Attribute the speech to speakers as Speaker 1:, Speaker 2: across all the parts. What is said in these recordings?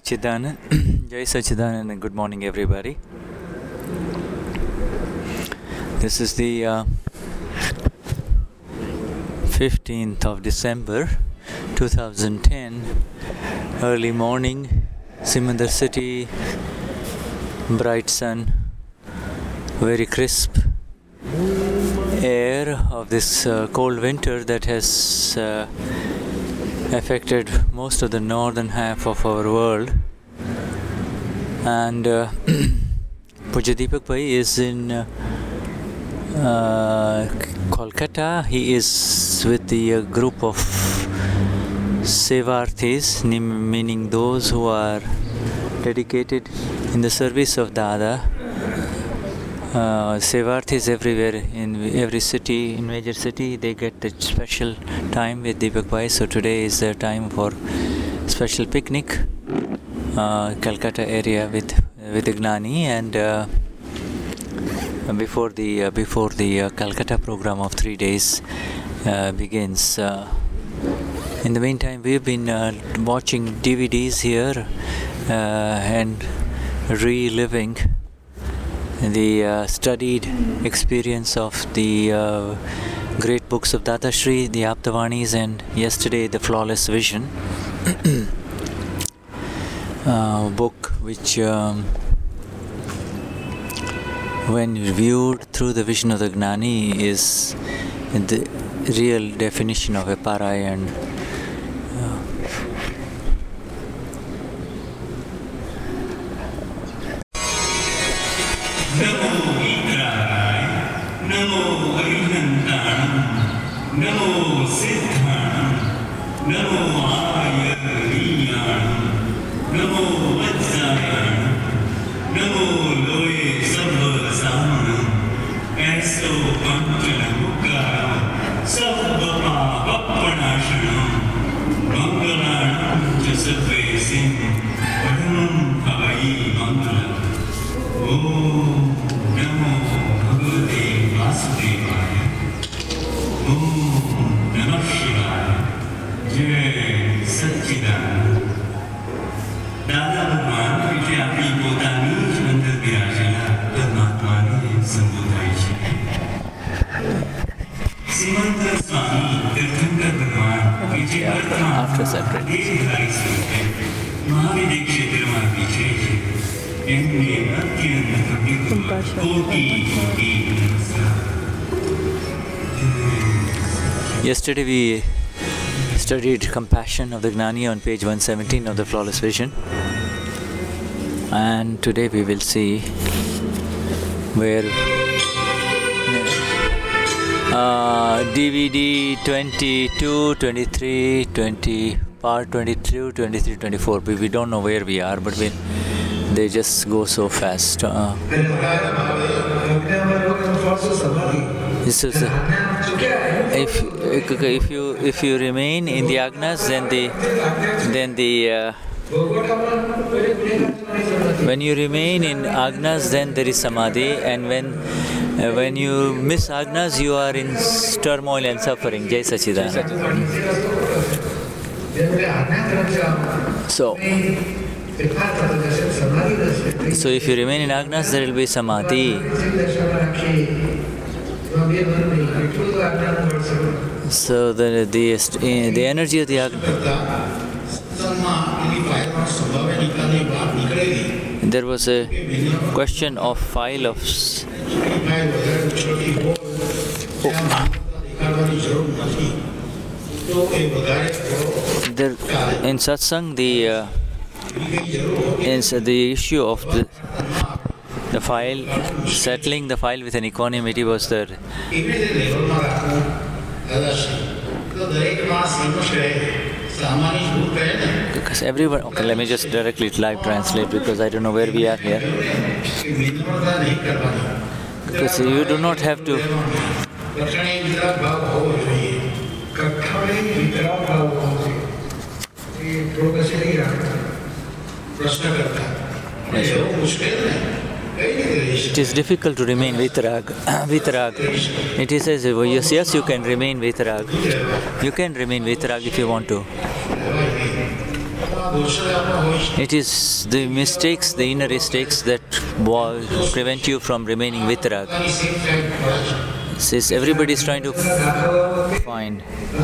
Speaker 1: Sachidanand. Jai Sachidanand and good morning everybody. This is the 15th of December 2010, early morning, Simandar city, bright sun, very crisp air of this cold winter that has affected most of the northern half of our world. And Pujya Deepak Bhai is in Kolkata. He is with the group of Sevarthis, meaning those who are dedicated in the service of Dada. Sevarthis everywhere, in every city, in major city, they get a special time with Deepak Bhai. So today is the time for special picnic, Calcutta area with Gnani, and before the Calcutta program of 3 days begins. In the meantime, we've been watching DVDs here and reliving the studied experience of the great books of Data Shri, the Aptavanis, and yesterday the Flawless Vision book, which when viewed through the vision of the Gnani is the real definition of a Parayan. Yesterday we studied Compassion of the Gnani on page 117 of the Flawless Vision, and today we will see where DVD 22, 23, 20, part 22, 23, 24. We don't know where we are, but they just go so fast. This is if you remain in the Agnas, when you remain in Agnas, then there is Samadhi, and when you miss Agnas, you are in turmoil and suffering. Jai Sachidanand. So if you remain in Agnas, there will be Samadhi. So the energy of the there was a question of file of in satsang, the issue of the file, settling the file with an equanimity was there. Because everyone, okay, let me just directly live translate because I don't know where we are here. Because you do not have to. It is difficult to remain vitarag. It is as yes, you can remain vitarag. You can remain vitarag if you want to. It is the mistakes, the inner mistakes that prevent you from remaining vitrag. Since everybody is trying to find.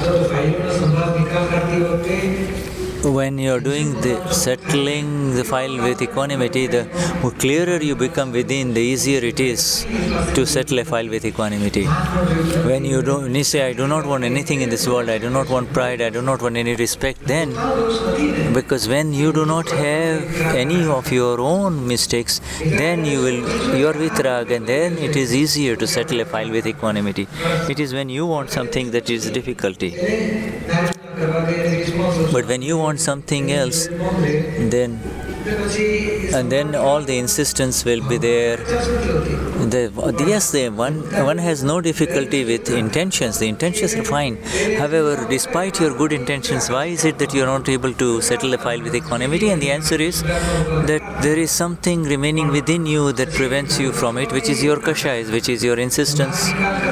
Speaker 1: When you're doing the settling the file with equanimity, the clearer you become within, the easier it is to settle a file with equanimity. When you say, I do not want anything in this world, I do not want pride, I do not want any respect, then, because when you do not have any of your own mistakes, then you are vitrag, and then it is easier to settle a file with equanimity. It is when you want something that is difficulty. But when you want something else, then all the insistence will be there. One has no difficulty with intentions. The intentions are fine. However, despite your good intentions, why is it that you are not able to settle a file with equanimity? And the answer is that there is something remaining within you that prevents you from it, which is your kashais, which is your insistence.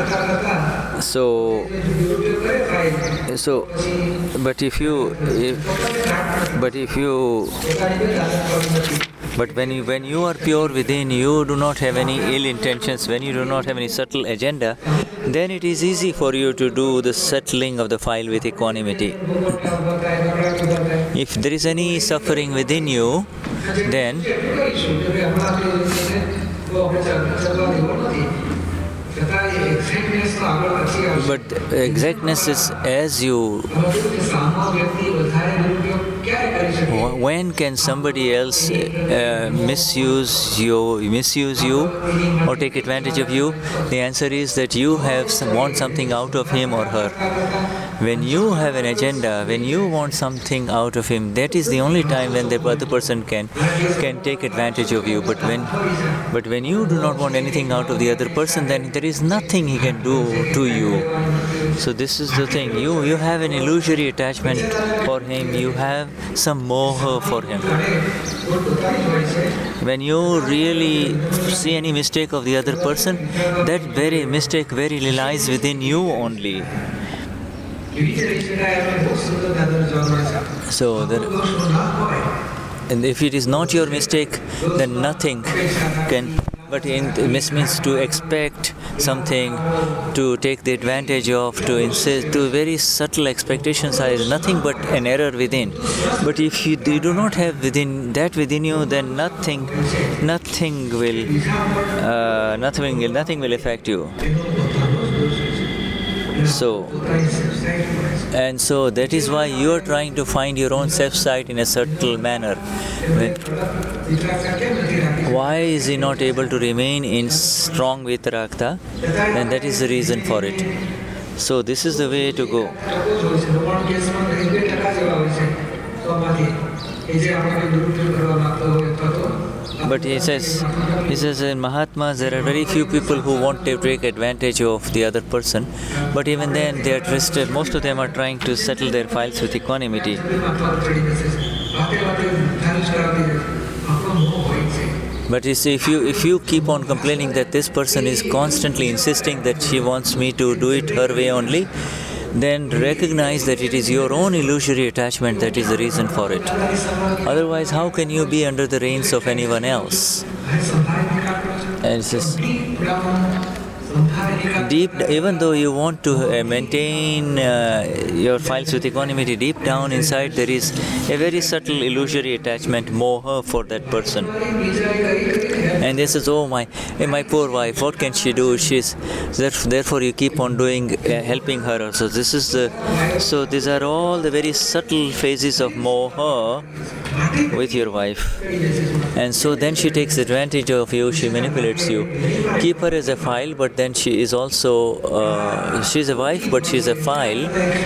Speaker 1: But when you are pure within, you do not have any ill intentions, when you do not have any subtle agenda, then it is easy for you to do the settling of the file with equanimity. If there is any suffering within you, then but exactness is as you. When can somebody else misuse you or take advantage of you? The answer is that you want something out of him or her. When you have an agenda, when you want something out of him, that is the only time when the other person can take advantage of you. But when you do not want anything out of the other person, then there is nothing he can do to you. So this is the thing. You have an illusory attachment for him. You have some moha for him. When you really see any mistake of the other person, that very mistake verily lies within you only. So and if it is not your mistake, then nothing can. But this means to expect something, to take the advantage of, to insist, to very subtle expectations are nothing but an error within. But if you do not have within you, then nothing will affect you. So that is why you are trying to find your own self-sight in a subtle manner. Why is he not able to remain in strong vitaragta? And that is the reason for it. So this is the way to go. But he says in Mahatmas, there are very few people who want to take advantage of the other person. But even then, they are twisted. Most of them are trying to settle their files with equanimity. But you see, if you keep on complaining that this person is constantly insisting that she wants me to do it her way only, then recognize that it is your own illusory attachment that is the reason for it. Otherwise, how can you be under the reins of anyone else? And it says, even though you want to maintain your files with equanimity, deep down inside there is a very subtle illusory attachment, moha, for that person. And this is, my poor wife, what can she do? Therefore you keep on doing, helping her. So these are all the very subtle phases of moha with your wife. And so then she takes advantage of you, she manipulates you. Keep her as a file, but then she is also, she's a wife, but she's a file.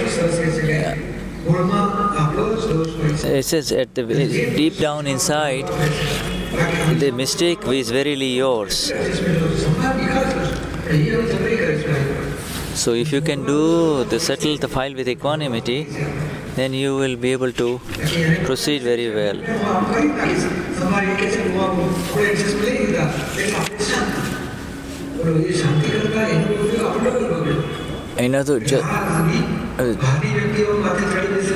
Speaker 1: It says at the deep down inside, the mistake is verily yours. So if you can settle the file with equanimity, then you will be able to proceed very well.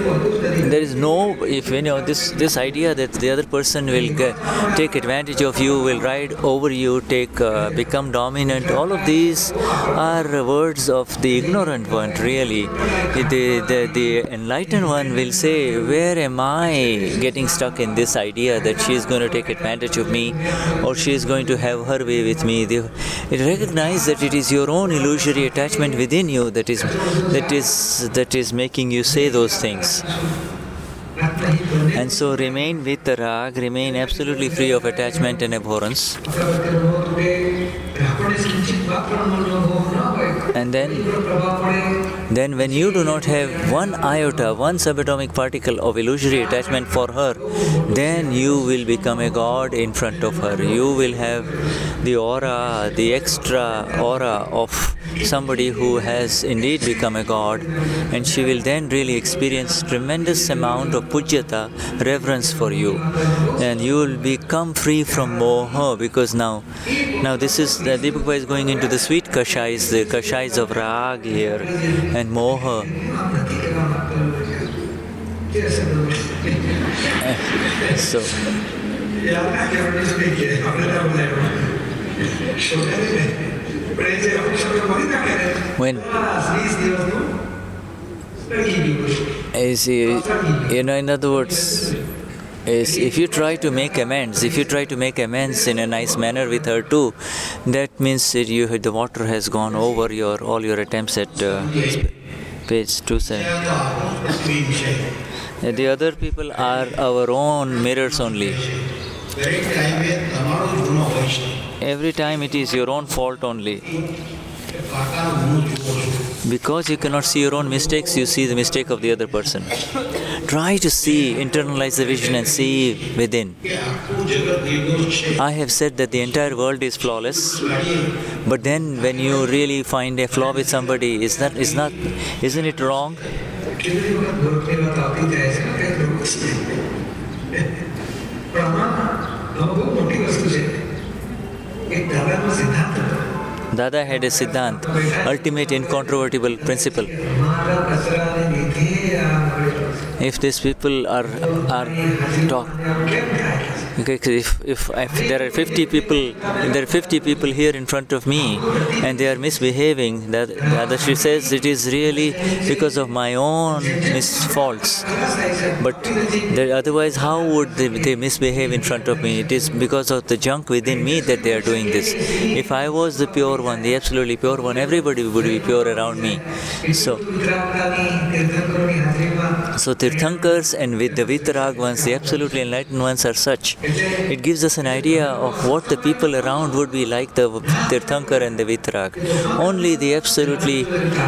Speaker 1: there is no, if you know, this idea that the other person will take advantage of you, will ride over you, become dominant, all of these are words of the ignorant one, really. The enlightened one will say, where am I getting stuck in this idea that she is going to take advantage of me, or she is going to have her way with me? It recognizes that it is your own illusory attachment within you that is making you say those things. And so remain with the rag, remain absolutely free of attachment and abhorrence. And then when you do not have one iota, one subatomic particle of illusory attachment for her, then you will become a god in front of her. You will have the aura, the extra aura of somebody who has indeed become a god, and she will then really experience tremendous amount of pujyata, reverence for you, and you will become free from moha, because now this is, the Deepak is going into the sweet kashais, the kashais of rag here, and moha. So in other words, if you try to make amends, in a nice manner with her too, that means that the water has gone over all your attempts at page 27. The other people are our own mirrors only. Every time it is your own fault only. Because you cannot see your own mistakes, you see the mistake of the other person. Try to see, internalize the vision and see within. I have said that the entire world is flawless, but then when you really find a flaw with somebody, isn't it wrong? Dada had a siddhant, ultimate incontrovertible principle. If these people are if there are 50 people here in front of me and they are misbehaving, that she says it is really because of my own faults. But otherwise, how would they misbehave in front of me? It is because of the junk within me that they are doing this. If I was the pure one, the absolutely pure one, everybody would be pure around me. So Tirthankars and with the Vitarag ones, the absolutely enlightened ones are such. It gives us an idea of what the people around would be like, the Tirthankar and the Vitarag. Only the absolutely...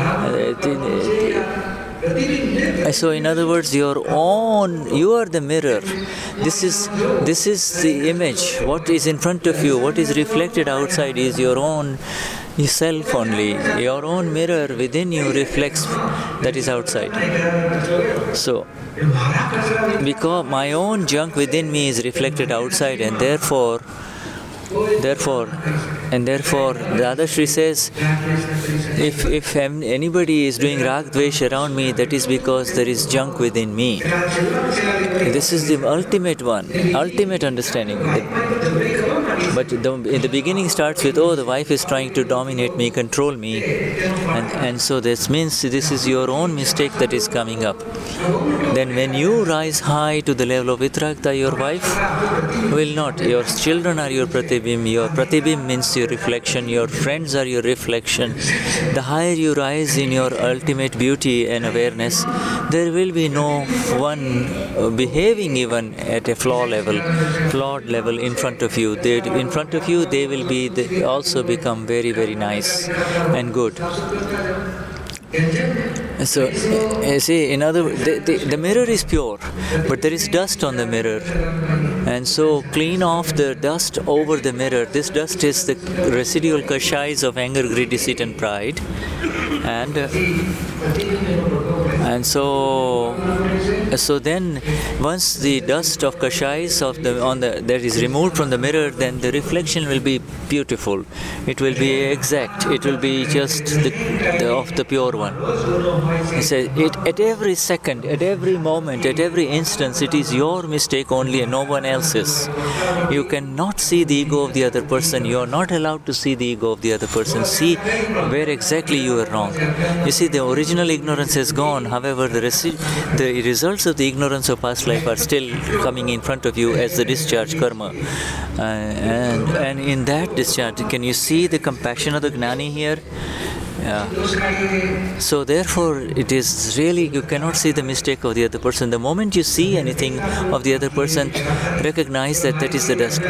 Speaker 1: so in other words, you are the mirror. This is the image. What is in front of you, what is reflected outside is your own self only. Your own mirror within you reflects that is outside. So, because my own junk within me is reflected outside, and therefore the other Shri says, if anybody is doing rag dvesh around me, that is because there is junk within me. This is the ultimate understanding. But in the beginning starts with, the wife is trying to dominate me, control me, and so this means this is your own mistake that is coming up. Then when you rise high to the level of Vitragta, your wife will not. Your children are your pratibim. Your pratibim means your reflection. Your friends are your reflection. The higher you rise in your ultimate beauty and awareness, there will be no one behaving even at a flawed level in front of you. In front of you, they will also become very, very nice and good. So, see, in other words, the mirror is pure, but there is dust on the mirror. And so, clean off the dust over the mirror. This dust is the residual kashais of anger, greed, deceit, and pride. And so then once the dust of kashais that is removed from the mirror, then the reflection will be beautiful. It will be exact. It will be just of the pure one. He says, at every second, at every moment, at every instance, it is your mistake only and no one else's. You cannot see the ego of the other person. You are not allowed to see the ego of the other person. See where exactly you are wrong. You see, the original ignorance is gone. However, the results of the ignorance of past life are still coming in front of you as the discharge karma. And in that discharge, can you see the compassion of the Gnani here? Yeah. So therefore, it is really, you cannot see the mistake of the other person. The moment you see anything of the other person, recognize that is the dust.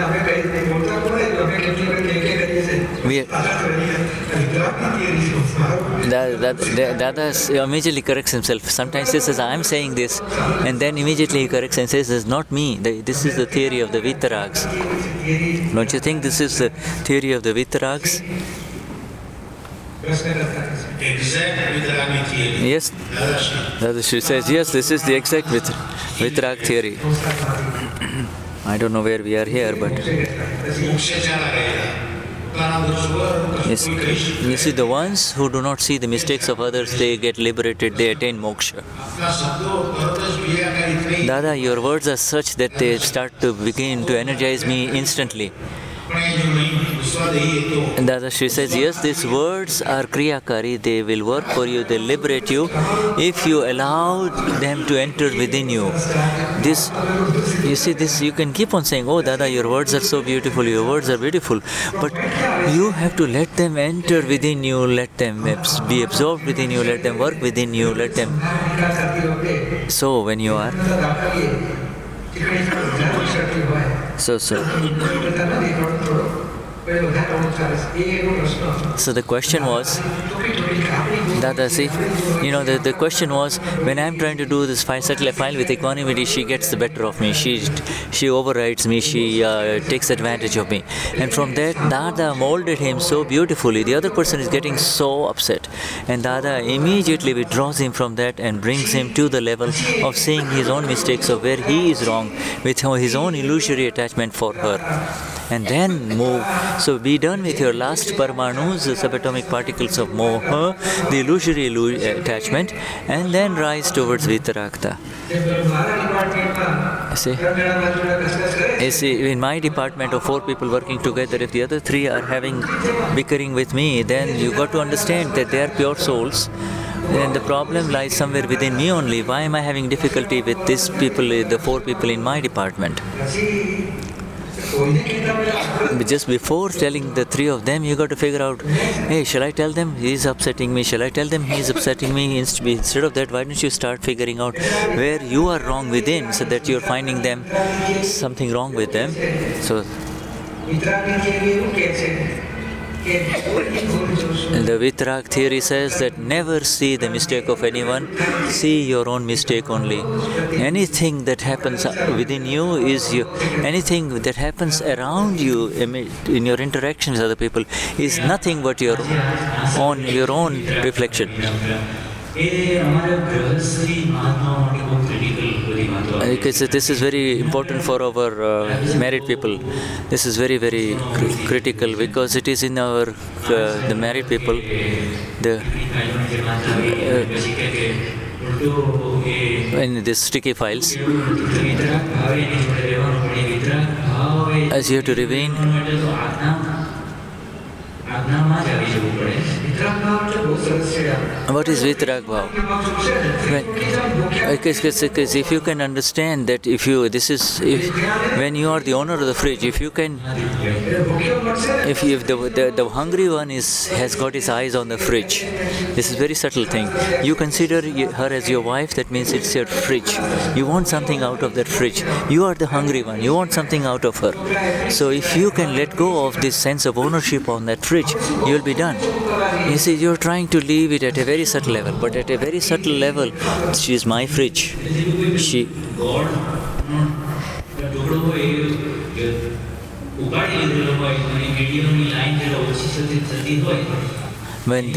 Speaker 1: Dada immediately corrects himself. Sometimes he says, I am saying this, and then immediately he corrects and says, it's not me. This is the theory of the Vitarags. Don't you think this is the theory of the Vitarags?
Speaker 2: Exact Vitarag theory.
Speaker 1: Yes, Dadashri says, yes, this is the exact Vitarag theory. I don't know where we are here, but yes. You see, the ones who do not see the mistakes of others, they get liberated, they attain moksha. Dada, your words are such that they start to begin to energize me instantly. And Dadashri says, yes, these words are kriyakari, they will work for you, they liberate you if you allow them to enter within you. This, you see, this you can keep on saying, oh Dada, your words are so beautiful, your words are beautiful, but you have to let them enter within you, let them be absorbed within you, let them work within you, let them. So when you are So the question was, Dada, see, the question was, when I'm trying to do this settle a file with equanimity, she gets the better of me, she overrides me, she takes advantage of me. And from that, Dada molded him so beautifully. The other person is getting so upset. And Dada immediately withdraws him from that and brings him to the level of seeing his own mistakes of where he is wrong with his own illusory attachment for her. And then move. So be done with your last paramanus, the subatomic particles of moha, the illusory attachment, and then rise towards Vitaragta. You see, in my department of 4 people working together, if the other 3 are bickering with me, then you got to understand that they are pure souls. And the problem lies somewhere within me only. Why am I having difficulty with these people, the 4 people in my department? But just before telling the 3 of them, you got to figure out, hey, shall I tell them he's upsetting me? Shall I tell them he's upsetting me? Instead of that, why don't you start figuring out where you are wrong within, so that you're finding them something wrong with them. So the Vitarag theory says that never see the mistake of anyone, see your own mistake only. Anything that happens within you is anything that happens around you in your interactions with other people is nothing but your own reflection. Because this is very important for our married people. This is very, very critical, because it is in our the married people, in the sticky files, as you have to remain. What is Vitarag Bhav? Because if you can understand that when you are the owner of the fridge, if the hungry one has got his eyes on the fridge, this is a very subtle thing. You consider her as your wife, that means it's your fridge. You want something out of that fridge. You are the hungry one. You want something out of her. So if you can let go of this sense of ownership on that fridge, you will be done. You see, you're trying to leave it at a very subtle level, but at a very subtle level, she is my fridge. when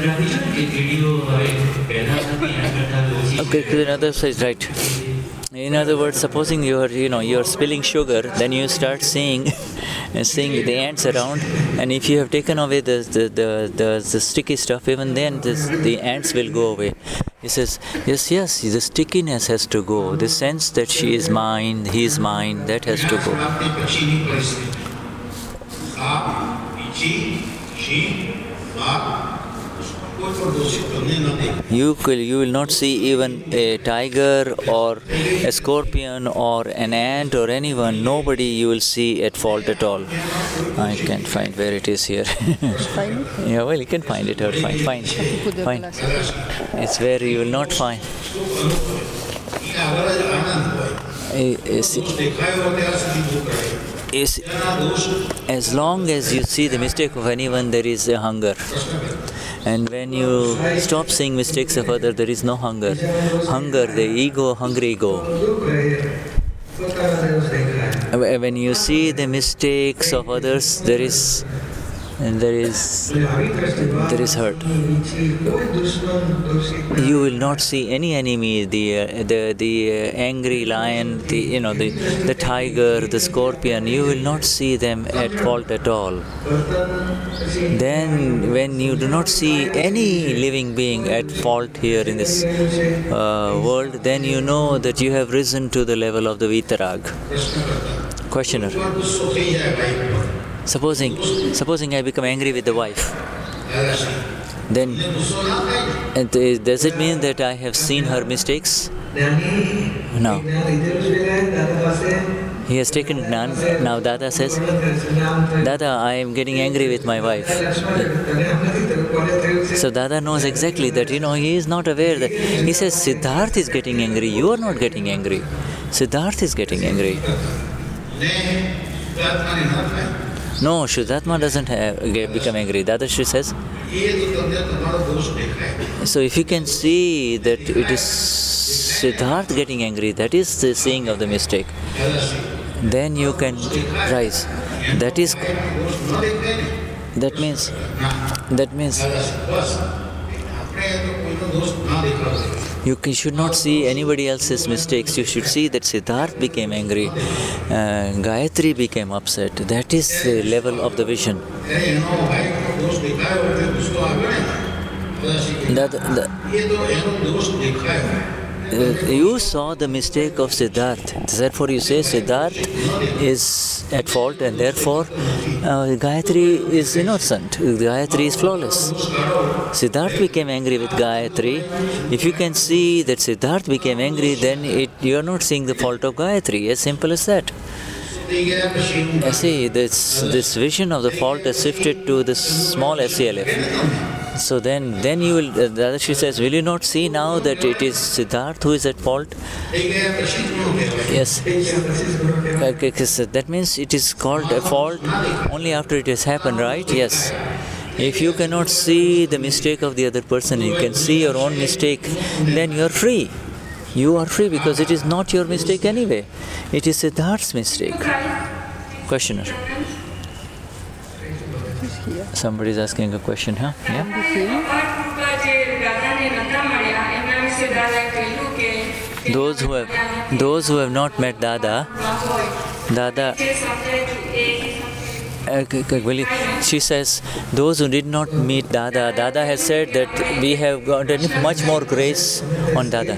Speaker 1: okay, another side, right. In other words, supposing you're spilling sugar, then you start seeing the ants around, and if you have taken away the sticky stuff, even then the ants will go away. He says, yes, the stickiness has to go. The sense that she is mine, he is mine, that has to go. You will not see even a tiger or a scorpion or an ant or anyone, nobody you will see at fault at all. I can't find where it is here. Yeah, well, you can find it out. Fine. It's where you will not find. As long as you see the mistake of anyone, there is a hunger. And when you stop seeing mistakes of others, there is no hunger. Hunger, the ego, hungry ego. When you see the mistakes of others, there is hurt. You will not see any enemy, the angry lion, the tiger, the scorpion. You will not see them at fault at all. Then, when you do not see any living being at fault here in this world, then you know that you have risen to the level of the Vitarag. Questioner. Supposing I become angry with the wife, then does it mean that I have seen her mistakes? No. He has taken Gnan. Now Dada says, Dada, I am getting angry with my wife. So Dada knows exactly that, he is not aware that. He says, Siddharth is getting angry. You are not getting angry. Siddharth is getting angry. No, Shuddhatma doesn't become angry. Dadashi says. So if you can see that it is Siddharth getting angry, that is the seeing of the mistake, then you can rise. That means you should not see anybody else's mistakes. You should see that Siddharth became angry, Gayatri became upset. That is the level of the vision. You saw the mistake of Siddharth. Therefore you say Siddharth is at fault, and therefore Gayatri is innocent. Gayatri is flawless. Siddharth became angry with Gayatri. If you can see that Siddharth became angry, then you are not seeing the fault of Gayatri. As simple as that. See, this vision of the fault has shifted to this small SCLF. So then you will, Dadashi says, will you not see now that it is Siddharth who is at fault? Yes. That means it is called a fault only after it has happened, right? Yes. If you cannot see the mistake of the other person, you can see your own mistake, then you are free. You are free because it is not your mistake anyway. It is Siddharth's mistake. Questioner. Somebody is asking a question, huh? Yeah? Those who have not met Dada, she says, those who did not meet Dada has said that we have gotten much more grace on Dada.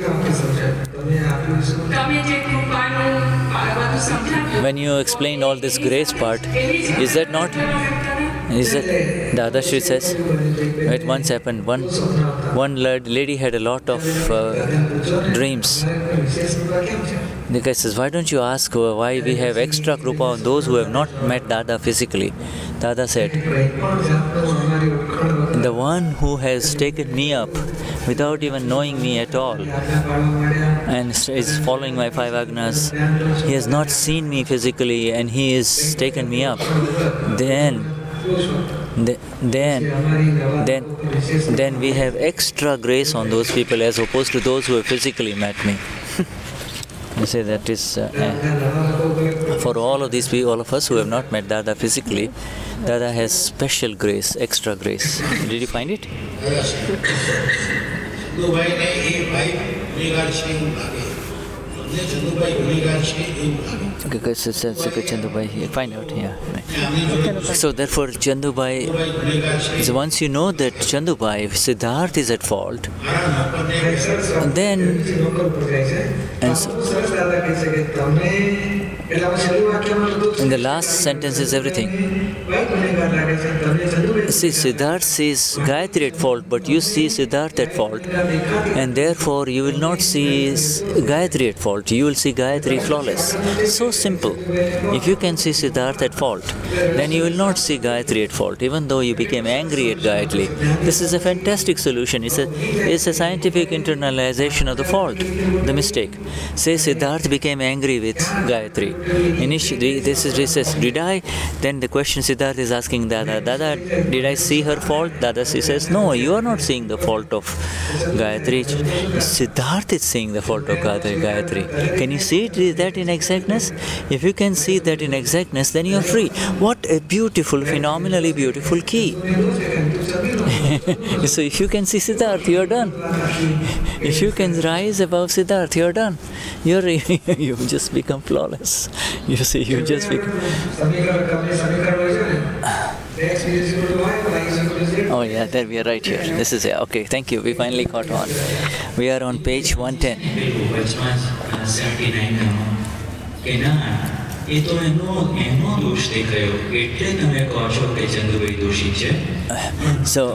Speaker 1: When you explained all this grace part, is that not? Is that Dadashi says? It once happened. One lady had a lot of dreams. The guy says, why don't you ask why we have extra krupa on those who have not met Dada physically? Dada said, the one who has taken me up without even knowing me at all and is following my 5 agnas, he has not seen me physically and he has taken me up. Then we have extra grace on those people as opposed to those who have physically met me. You say that is for all of these, all of us who have not met Dada physically, Dada has special grace, extra grace. Did you find it?
Speaker 2: Yes.
Speaker 1: Okay, so Chandubai, find out, yeah. So therefore, Chandubai, so once you know that Chandubai, Siddharth is at fault, then, and so, in the last sentence is everything. See, Siddharth sees Gayatri at fault, but you see Siddharth at fault, and therefore you will not see Gayatri at fault, you will see Gayatri flawless. So simple. If you can see Siddharth at fault, then you will not see Gayatri at fault, even though you became angry at Gayatri. This is a fantastic solution. It's a scientific internalization of the fault, the mistake. Say Siddharth became angry with Gayatri. Initially, this says, did I? Then the question Siddharth is asking Dada, did I see her fault? Dada says, no, you are not seeing the fault of Gayatri. Siddharth is seeing the fault of Gayatri. Can you see that in exactness? If you can see that in exactness, then you are free. What a beautiful, phenomenally beautiful key. So if you can see Siddharth, you are done. If you can rise above Siddharth, you are done. You just become flawless. You see, you just become... Oh yeah, there we are right here. This is it. Okay, thank you. We finally caught on. We are on page 110. So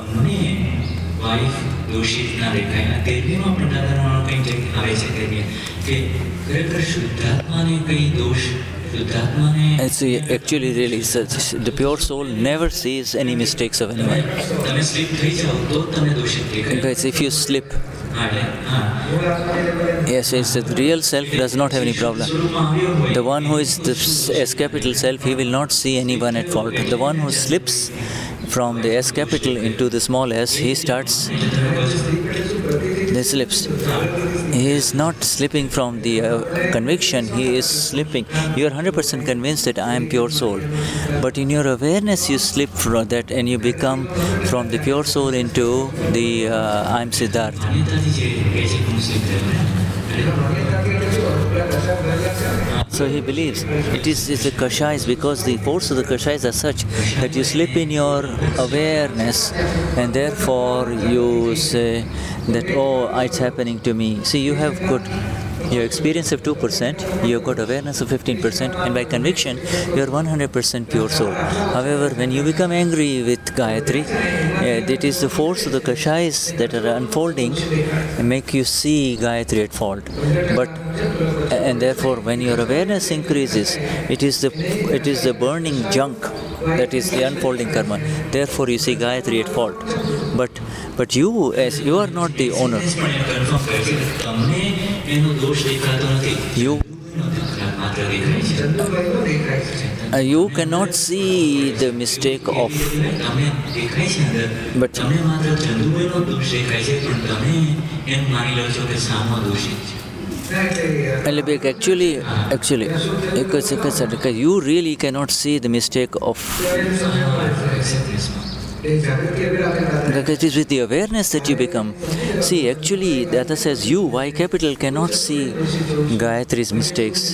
Speaker 1: actually really the pure soul never sees any mistakes of anyone. Because if you slip, yes, it's the real self does not have any problem. The one who is the S capital self, he will not see anyone at fault. The one who slips from the S capital into the small s, he starts, he slips. He is not slipping from the conviction, he is slipping. You are 100% convinced that I am pure soul. But in your awareness, you slip from that and you become from the pure soul into the I am Siddharth. So he believes it's the Kashais, because the force of the Kashais are such that you slip in your awareness and therefore you say that, oh, it's happening to me. See, you have got your experience of 2%, you have got awareness of 15%, and by conviction, you are 100% pure soul. However, when you become angry with Gayatri, it is the force of the Kashais that are unfolding and make you see Gayatri at fault. And therefore, when your awareness increases, it is the burning junk that is the unfolding karma. Therefore, you see Gayatri at fault. But you, as you are not the owner, you cannot see the mistake of. But actually, because you really cannot see the mistake of. Because it is with the awareness that you become. See, actually, the other says you, Y capital, cannot see Gayatri's mistakes.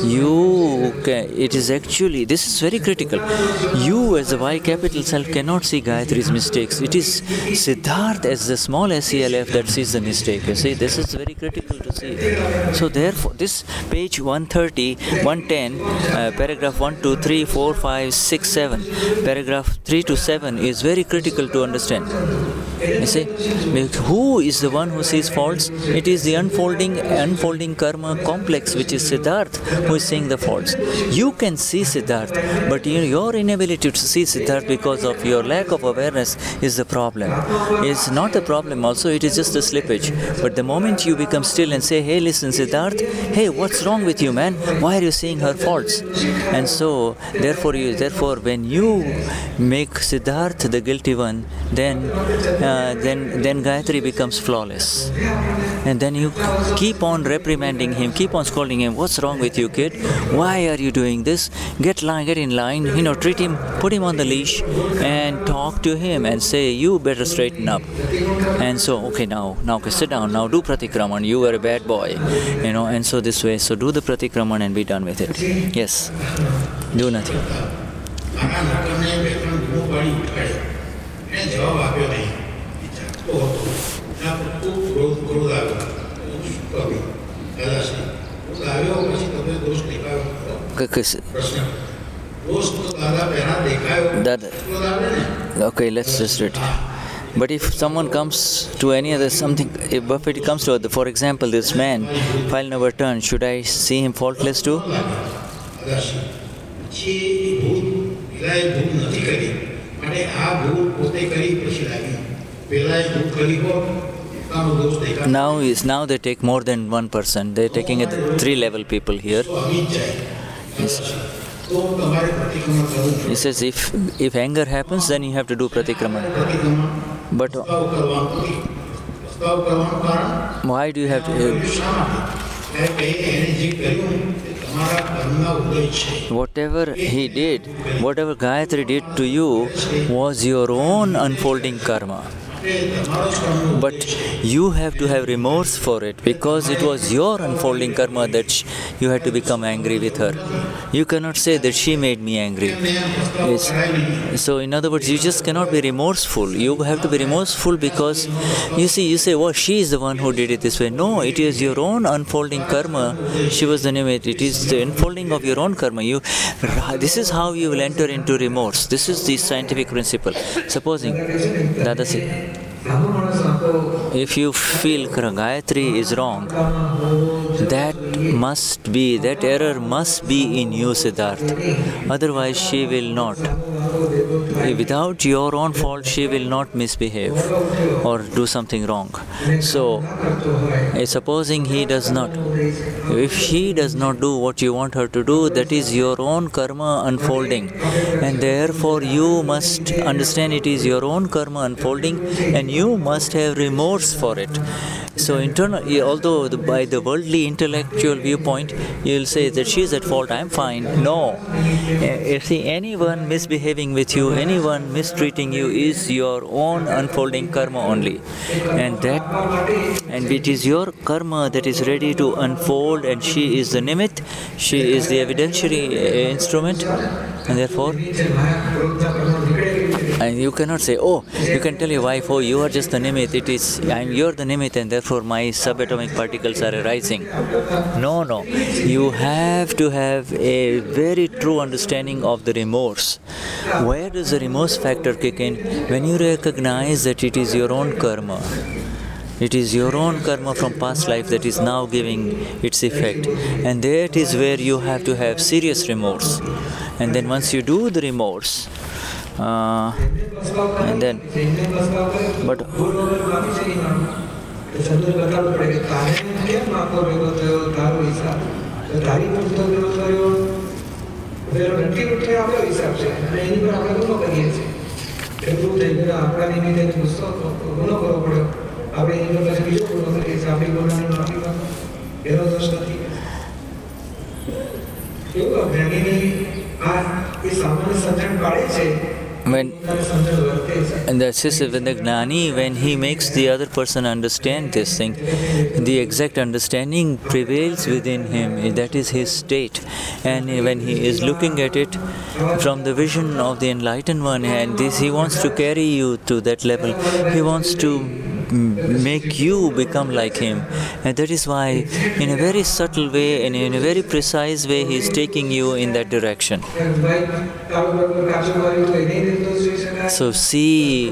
Speaker 1: It is actually, this is very critical. You as the Y capital self cannot see Gayatri's mistakes. It is Siddharth as the small SELF that sees the mistake. You see, this is very critical to see. So therefore, this page 130, 110, paragraph 1, 2, 3, 4, 5, 6, 7, paragraph 3 to 7 is very critical to understand. You see, who is the one who sees faults? It is the unfolding karma complex, which is Siddharth, who is seeing the faults. You can see Siddharth, but your inability to see Siddharth because of your lack of awareness is the problem. It's not the problem also, it is just a slippage. But the moment you become still and say, hey, listen, Siddharth, hey, what's wrong with you, man? Why are you seeing her faults? And so, therefore, when you make Siddharth the guilty one, then then Gayatri becomes flawless. And then you keep on reprimanding him, keep on scolding him. What's wrong with you, kid? Why are you doing this? Get in line. Treat him, put him on the leash, and talk to him and say, you better straighten up. And so, okay, now sit down. Now do pratikraman. You were a bad boy, And so this way, so do the pratikraman and be done with it. Yes, do nothing. Okay, let's just read. But if someone comes to any other something, if it comes to, for example, this man, file never turned, should I see him faultless too? Now they take more than one person. They're taking 3-level people here. He says if anger happens, then you have to do pratikraman. But why do you have to? Whatever he did, whatever Gayatri did to you was your own unfolding karma. But you have to have remorse for it because it was your unfolding karma that you had to become angry with her. You cannot say that she made me angry. So in other words, you just cannot be remorseful. You have to be remorseful because you say, well, she is the one who did it this way. No, it is your own unfolding karma. She was the nimit. It is the unfolding of your own karma. This is how you will enter into remorse. This is the scientific principle. Supposing, Dadasi, if you feel Gayatri is wrong, that error must be in you, Siddhartha. Otherwise, she will not. Without your own fault, she will not misbehave or do something wrong. So, supposing he does not, if she does not do what you want her to do, that is your own karma unfolding. And therefore, you must understand it is your own karma unfolding and you must have remorse for it. So although by the worldly intellectual viewpoint, you will say that she is at fault, I am fine. No. See, anyone misbehaving with you, anyone mistreating you is your own unfolding karma only. And it is your karma that is ready to unfold, and she is the nimit, she is the evidentiary instrument, and therefore and you cannot say, you can tell your wife, you are just the nimit, you're the nimit and therefore my subatomic particles are arising. No. You have to have a very true understanding of the remorse. Where does the remorse factor kick in? When you recognize that it is your own karma. It is your own karma from past life that is now giving its effect. And that is where you have to have serious remorse. And then once you do the remorse, and then, but when the Gnani, when he makes the other person understand this thing, the exact understanding prevails within him. That is his state. And when he is looking at it from the vision of the enlightened one, and he wants to carry you to that level. He wants to make you become like him. And that is why, in a very subtle way and in a very precise way, he is taking you in that direction. So see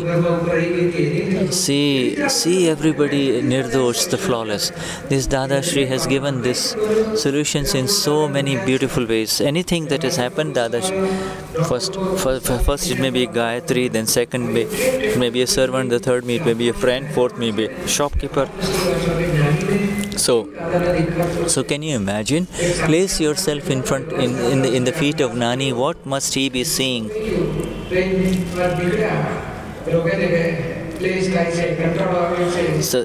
Speaker 1: everybody nirdosh, the flawless. This Dada Shri has given this solutions in so many beautiful ways. Anything that has happened, Dada Shri, first it may be Gayatri, then second it may be a servant, the third it may be a friend, fourth may be a shopkeeper. So can you imagine? Place yourself in front, in the feet of Gnani. What must he be seeing? So,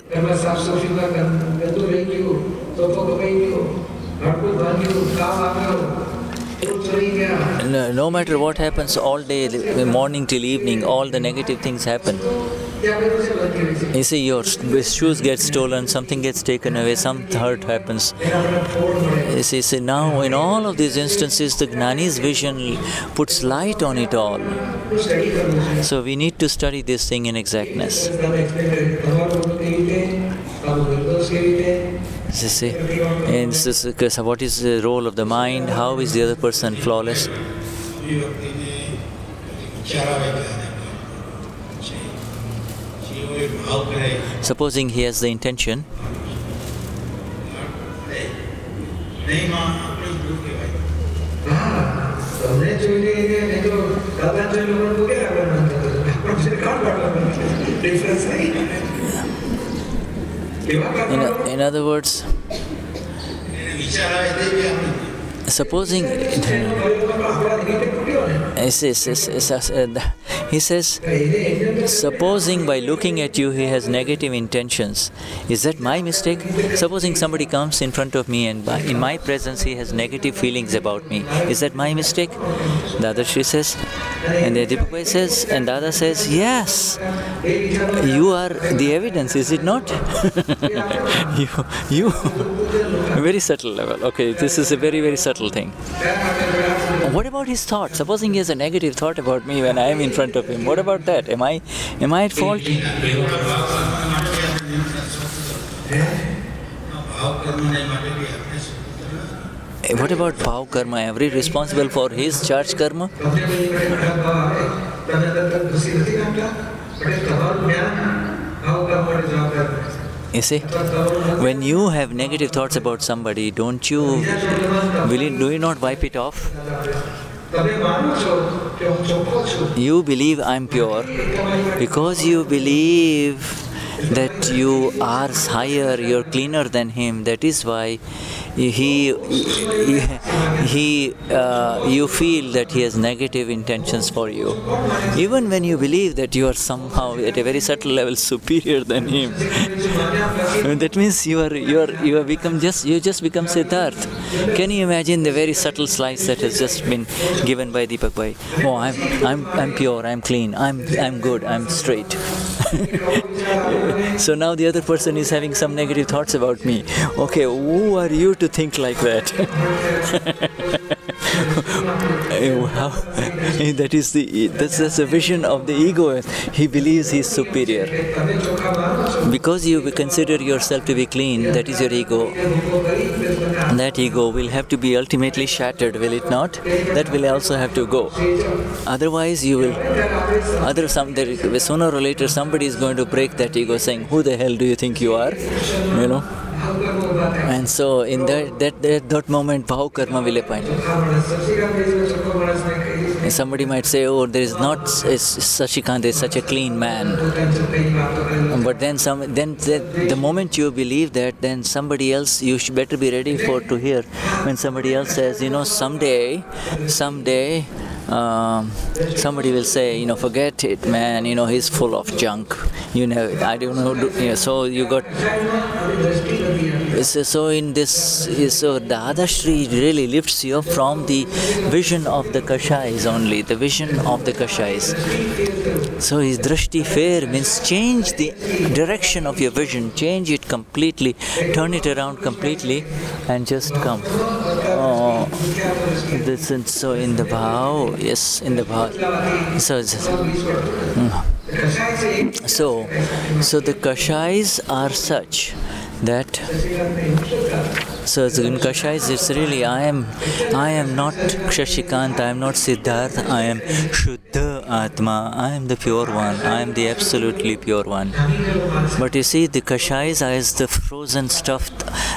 Speaker 1: no matter what happens all day, morning till evening, all the negative things happen. You see, your shoes get stolen, something gets taken away, some hurt happens. You see, now in all of these instances, the Gnani's vision puts light on it all. So we need to study this thing in exactness. You see, and this is, what is the role of the mind? How is the other person flawless? Supposing he has the intention, in other words, supposing he says, supposing by looking at you he has negative intentions, is that my mistake? Supposing somebody comes in front of me and in my presence he has negative feelings about me, is that my mistake? Dada Shri says, and the Deepak Bhai says, and Dada says, yes, you are the evidence, is it not? you very subtle level. Okay, this is a very, very subtle thing. What about his thought? Supposing he has a negative thought about me when I am in front of him, what about that? Am I at fault? What about Bhav Karma? Am I responsible for his charge karma? You see, when you have negative thoughts about somebody, do you not wipe it off? You believe I'm pure because you believe that you are higher, you're cleaner than him. That is why you feel that he has negative intentions for you. Even when you believe that you are somehow at a very subtle level superior than him, that means you just become Siddharth. Can you imagine the very subtle slice that has just been given by Deepak Bhai? Oh, I'm pure, I'm clean, I'm good, I'm straight. So now the other person is having some negative thoughts about me. Okay, who are you to think like that? That's the vision of the ego. He believes he is superior. Because you consider yourself to be clean, that is your ego. That ego will have to be ultimately shattered, will it not? That will also have to go. Otherwise, you will. Sooner or later, somebody is going to break that ego, saying, "Who the hell do you think you are?" You know. And so, in that moment, Bhav Karma will appoint. And somebody might say, "Oh, there is not Sachikant is such a clean man." But then the moment you believe that, then somebody else, you should better be ready to hear when somebody else says, someday. Somebody will say, forget it, man. He's full of junk. I don't know. So you got. So in this, so Dada Shri really lifts you up from the vision of the Kashais only, the vision of the Kashais. So his drashti fair means change the direction of your vision, change it completely, turn it around completely, and just come. So in the Bhav, yes, in the Bhav. So the Kashais are such that in Kashais it's really I am not Shashikant, I am not Siddharth, I am Shuddha Atma, I am the pure one, I am the absolutely pure one. But you see, the Kashais is the frozen stuff,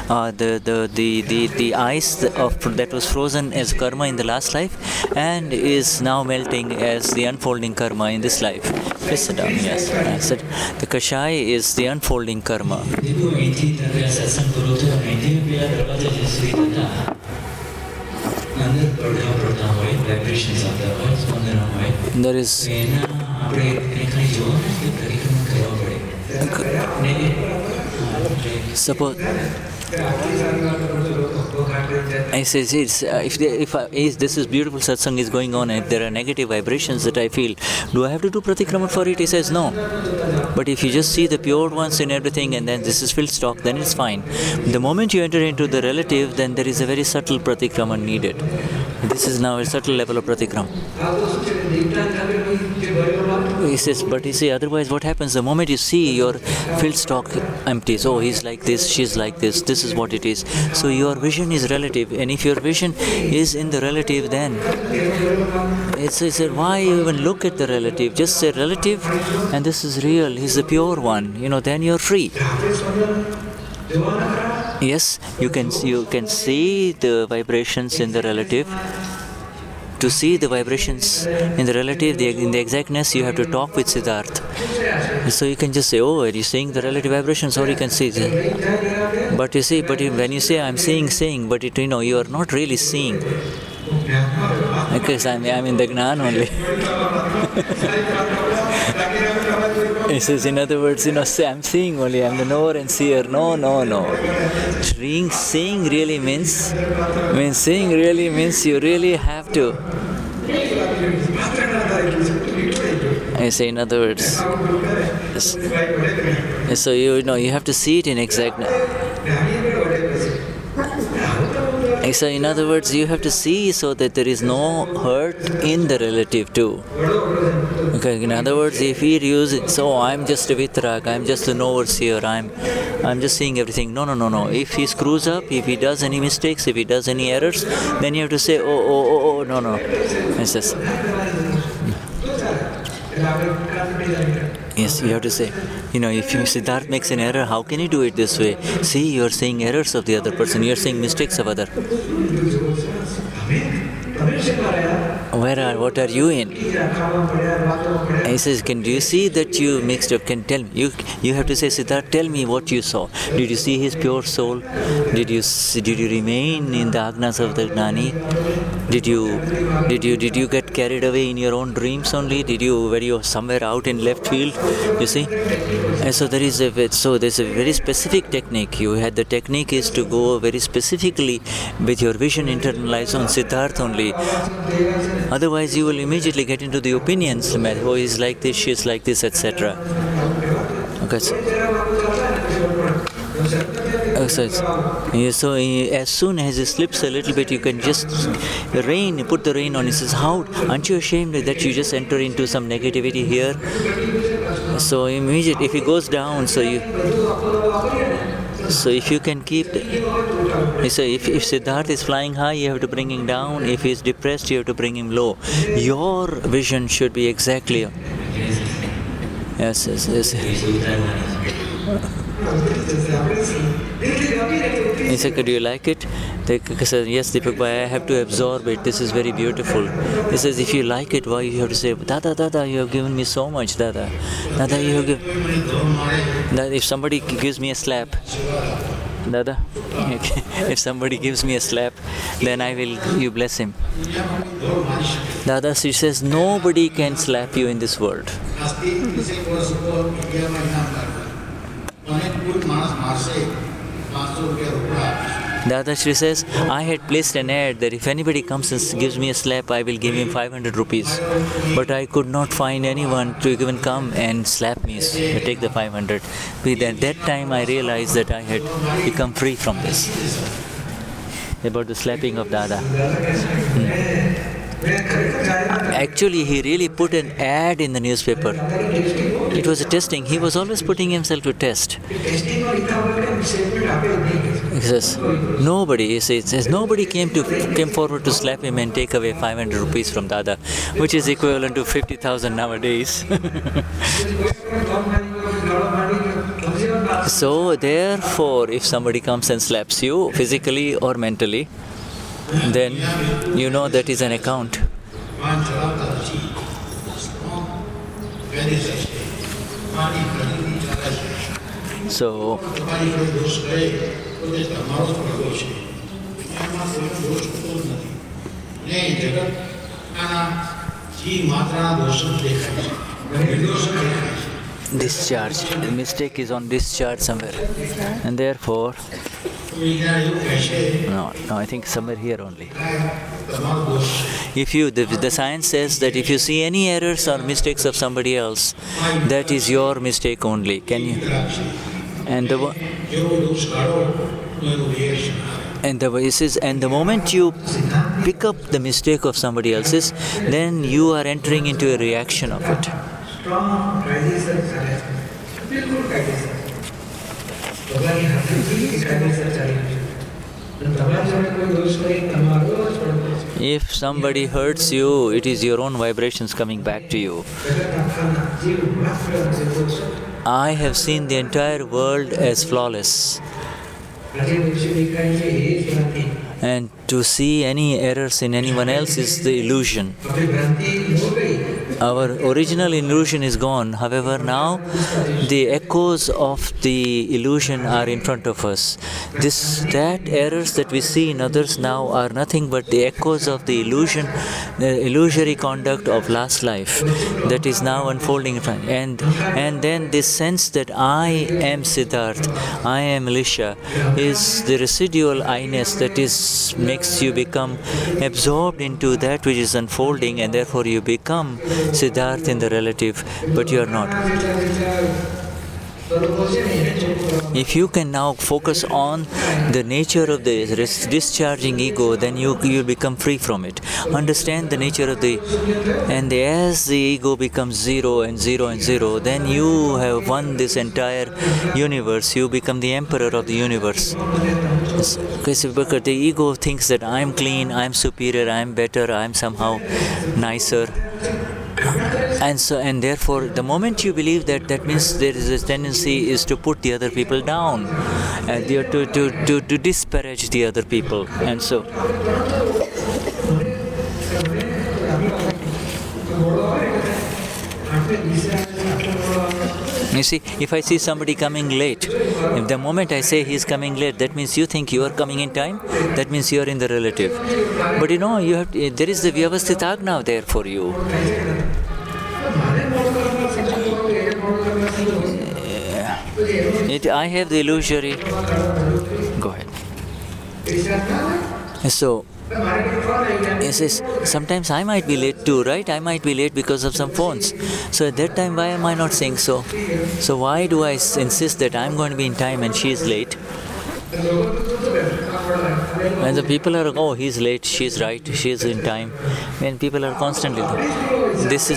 Speaker 1: the ice that was frozen as karma in the last life and is now melting as the unfolding karma in this life. Please sit down, yes. I said the Kashai is the unfolding karma. vibrations of the earth. There is. Suppose. I say, if this is beautiful satsang is going on, and if there are negative vibrations that I feel, do I have to do pratikraman for it? He says no. But if you just see the pure ones in everything, and then this is filled stock, then it's fine. The moment you enter into the relative, then there is a very subtle pratikraman needed. This is now a subtle level of pratikram. He says, but you see, otherwise what happens? The moment you see your filled stock empties, oh, he's like this, she's like this is what it is. So your vision is relative, and if your vision is in the relative, then it's why even look at the relative? Just say relative, and this is real, he's the pure one, then you're free. Yes, you can see the vibrations in the relative. To see the vibrations in the relative, in the exactness, you have to talk with Siddharth. So you can just say, oh, are you seeing the relative vibrations? Or you can see it. But you see, when you say, I'm seeing, but you are not really seeing. Because I'm in the Gnan only. He says, in other words, I'm seeing only, I'm the knower and seer. No. Seeing really means you really have to. I say, in other words, so you have to see it in exactness. So in other words, you have to see so that there is no hurt in the relative too. Okay, in other words, if he uses, so I'm just a vitrag, I'm just a knower seer, I'm just seeing everything. No. If he screws up, if he does any mistakes, if he does any errors, then you have to say, oh, no. It says, yes, you have to say, if Siddharth makes an error, how can you do it this way? See, you're seeing errors of the other person, you're seeing mistakes of other. What are you in? He says, do you see that you mixed up? Can tell me. You have to say, Siddharth, tell me what you saw. Did you see his pure soul? Did you remain in the agnas of the Gnani? Did you get carried away in your own dreams only? Were you somewhere out in left field? You see? And so there's a very specific technique. The technique is to go very specifically with your vision internalized on Siddharth only. Otherwise, you will immediately get into the opinions. Oh, he's like this, she's like this, etc. Okay. So as soon as he slips a little bit, you can just put the rein on. He says, how? Aren't you ashamed that you just enter into some negativity here? So immediately, if he goes down, so if you can keep, so if Siddharth is flying high, you have to bring him down. If he is depressed, you have to bring him low. Your vision should be exactly. Yes. He said, do you like it? He says, yes, Deepak Bhai, I have to absorb it. This is very beautiful. He says, if you like it, why you have to say, Dada, you have given me so much, Dada. Dada, you have given. If somebody gives me a slap, Dada, if somebody gives me a slap, then you bless him. Dada, she says, nobody can slap you in this world. Dada Shri says, I had placed an ad that if anybody comes and gives me a slap, I will give him 500 rupees. But I could not find anyone to even come and slap me, take the 500. At that time, I realized that I had become free from this. About the slapping of Dada. Actually, he really put an ad in the newspaper. It was a testing. He was always putting himself to test. He says, nobody came forward to slap him and take away 500 rupees from Dada, which is equivalent to 50,000 nowadays. So, therefore, if somebody comes and slaps you, physically or mentally, then you know that is an account. So, Discharge. The mistake is on discharge somewhere. And therefore, no, I think somewhere here only. If you, the science says that if you see any errors or mistakes of somebody else, that is your mistake only. Can you? And the moment you pick up the mistake of somebody else's, then you are entering into a reaction of it. If somebody hurts you, it is your own vibrations coming back to you. I have seen the entire world as flawless. And to see any errors in anyone else is the illusion. Our original illusion is gone. However, now the echoes of the illusion are in front of us. That errors that we see in others now are nothing but the echoes of the illusion, the illusory conduct of last life that is now unfolding in front. And then this sense that I am Siddharth, I am Alicia, is the residual I-ness that makes you become absorbed into that which is unfolding, and therefore you become Siddharth in the relative, but you are not. If you can now focus on the nature of the discharging ego, then you become free from it. Understand the nature of and as the ego becomes zero and zero and zero, then you have won this entire universe. You become the emperor of the universe. Because the ego thinks that I am clean, I am superior, I am better, I am somehow nicer. And therefore, the moment you believe that, that means there is a tendency is to put the other people down, and to disparage the other people, and so. You see, if I see somebody coming late, if the moment I say he's coming late, that means you think you are coming in time, that means you are in the relative. But you know, there is the Vyavasthit Agna there for you. I have the illusory. Go ahead. So, he says, sometimes I might be late too, right? I might be late because of some phones. So at that time, why am I not saying so? So why do I insist that I'm going to be in time and she is late? And the people are, oh, he's late, she's right, she's in time. And people are constantly, this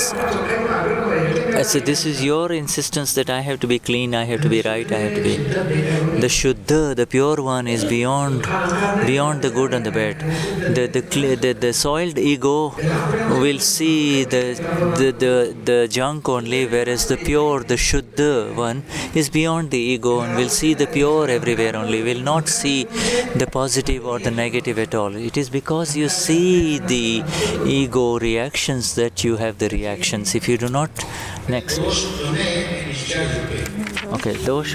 Speaker 1: is your insistence that I have to be clean, I have to be right, I have to be. The Shuddha, the pure one, is beyond the good and the bad. The soiled ego will see the junk only, whereas the pure, the Shuddha one, is beyond the ego and will see the pure everywhere only, will not see the positive or the negative at all. It is because you see the ego reactions that you have the reactions. If you do not, next. Okay, those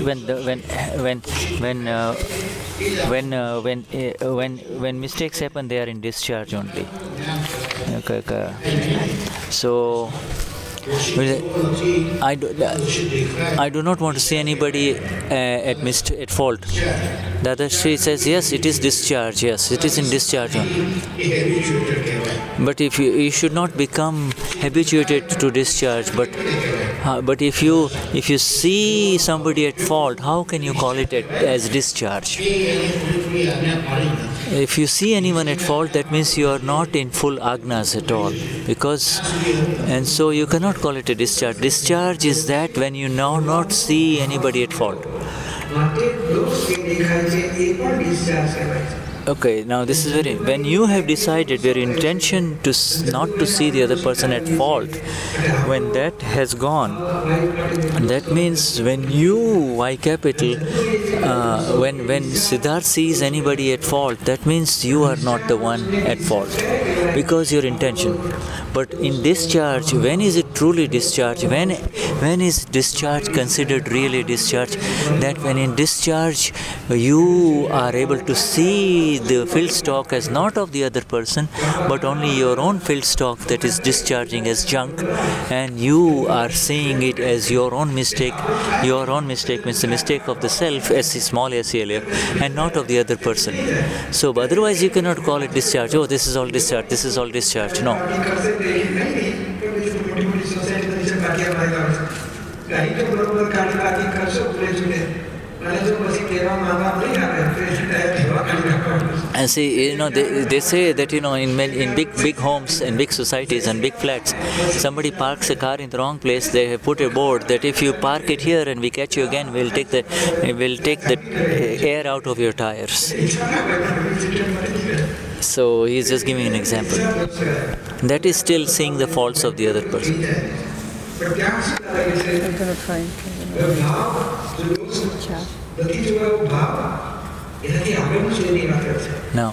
Speaker 1: when mistakes happen, they are in discharge only. Okay. So I do not want to see anybody at fault. The other she says, yes, it is discharge. Yes, it is in discharge only. But if you should not become habituated to discharge. But if you see somebody at fault, how can you call it as discharge? If you see anyone at fault, that means you are not in full agnas at all. And so you cannot call it a discharge. Discharge is that when you now not see anybody at fault. Okay, now this is when you have decided your intention to not to see the other person at fault, when that has gone, that means when you, Y capital, when Siddharth sees anybody at fault, that means you are not the one at fault, because your intention. But in discharge, when is it truly discharged. When is discharge considered really discharge? That when in discharge you are able to see the filled stock as not of the other person, but only your own filled stock that is discharging as junk, and you are seeing it as your own mistake. Your own mistake means the mistake of the self, small self, and not of the other person. So otherwise you cannot call it discharge. Oh, this is all discharge, this is all discharge. No. And see, they say that, in big homes and big societies and big flats, somebody parks a car in the wrong place. They have put a board that if you park it here and we catch you again, we'll take the air out of your tires. So he's just giving an example. That is still seeing the faults of the other person. Now,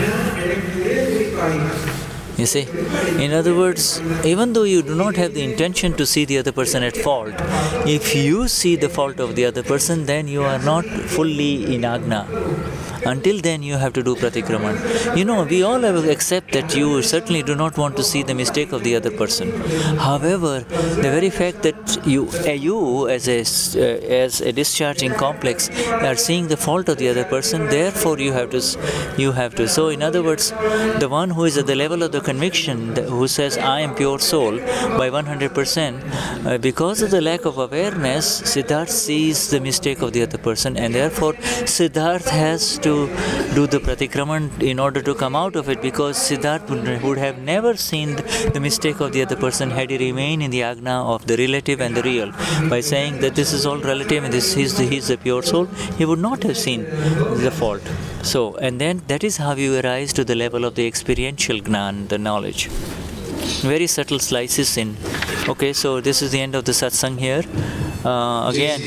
Speaker 1: you see, in other words, even though you do not have the intention to see the other person at fault, if you see the fault of the other person, then you are not fully in Agna. Until then, you have to do pratikraman. We all accept that you certainly do not want to see the mistake of the other person. However, the very fact that you as a discharging complex are seeing the fault of the other person, therefore you have to. So, in other words, the one who is at the level of the conviction, who says, I am pure soul, by 100%, because of the lack of awareness, Siddhartha sees the mistake of the other person, and therefore Siddhartha has to do the pratikraman in order to come out of it, because Siddhartha would have never seen the mistake of the other person had he remained in the Agna of the relative and the real. By saying that this is all relative and he's the pure soul, he would not have seen the fault. So, and then that is how you arise to the level of the experiential Gnan, the knowledge. Very subtle slices in. Okay, so this is the end of the satsang here. Again,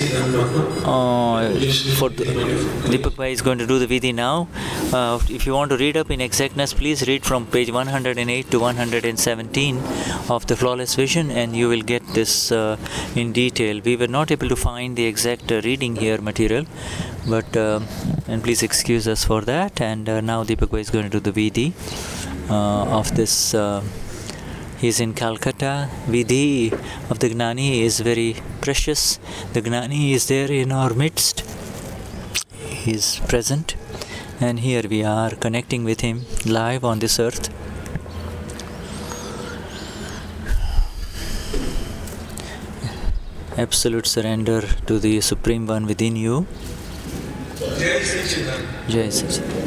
Speaker 1: Deepak Bhai is going to do the Vidhi now. If you want to read up in exactness, please read from page 108 to 117 of the Flawless Vision, and you will get this in detail. We were not able to find the exact reading here material, but and please excuse us for that. And now Deepak Bhai is going to do the Vidhi of this. He's in Calcutta. Vidhi of the Gnani is very precious. The Gnani is there in our midst. He is present. And here we are connecting with him live on this earth. Absolute surrender to the Supreme One within you. Jai Sachidananda. Jai Sachidananda.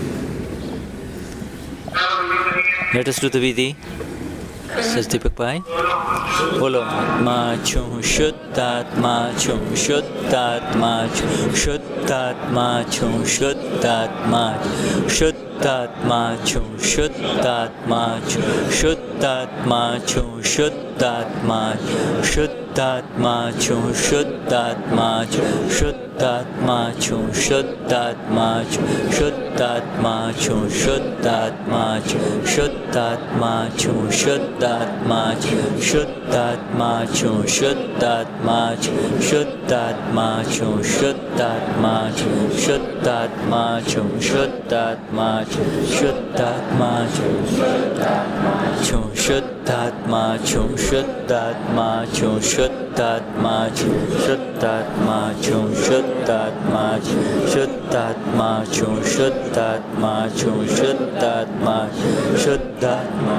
Speaker 1: Let us do the Vidhi. Says Deepak Bhai. Bolo Atma Chum Shuddhatma Chum Shuddhatma Chum Shuddhatma Chum Shuddhatma Shuddhatma Chum Shuddhatma Chum Shuddhatma Chum Shuddhatma Shuddhatma Chum Shuddhatma Shuddhatma Chum Shuddhatma Shuddhatma Chum Shuddhatma Shuddhatma Chum Shuddhatma Shuddhatma Chum Shuddhatma Shuddhatma Chum Shuddhatma Shuddhatma Chum Shuddhatma Shuddhatma Chum Shuddhatma Chum Shuddhatma Chum Shuddhatma Shuddhatma Chum Shuddhatma Shuddhatma Chum Shuddhatma Chum Shuddhatma Shuddhatma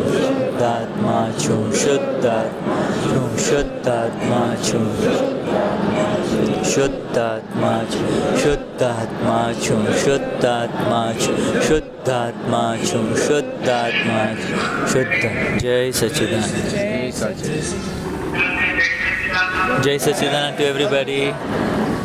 Speaker 1: Chum Shuddhatma Chum Shuddhatma Shuddhatma Chum Shuddhatma Shuddhatma Chum Shuddhatma Shuddha. Jai Sachidananda. Jai Sachidananda to everybody.